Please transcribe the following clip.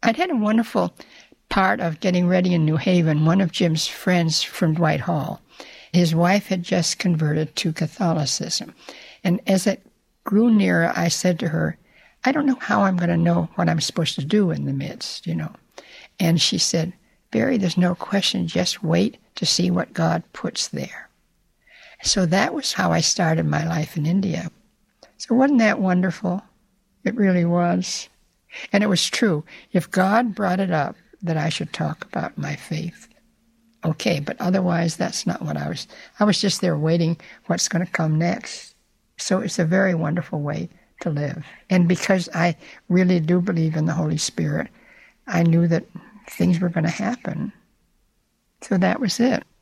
I'd had a wonderful part of getting ready in New Haven. One of Jim's friends from Dwight Hall, his wife had just converted to Catholicism. And as it grew nearer, I said to her, I don't know how I'm going to know what I'm supposed to do in the midst, And she said, Barry, there's no question. Just wait to see what God puts there. So that was how I started my life in India. So wasn't that wonderful? It really was. And it was true. If God brought it up that I should talk about my faith, okay, but otherwise that's not what I was just there waiting what's going to come next. So it's a very wonderful way to live. And because I really do believe in the Holy Spirit, I knew that things were going to happen. So that was it.